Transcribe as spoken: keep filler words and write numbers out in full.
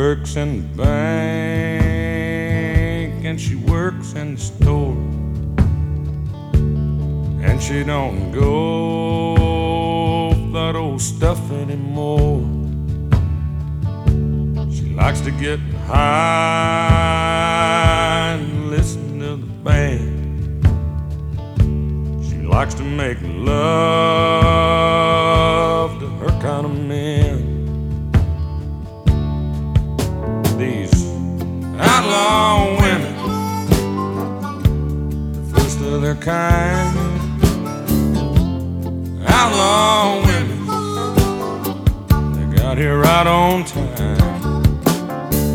works in the bank and she works in the store, and she don't go for that old stuff anymore. She likes to get high and listen to the band. She likes to make love to her kind of men. These outlaw women, the first of their kind. Outlaw women, they got here right on time.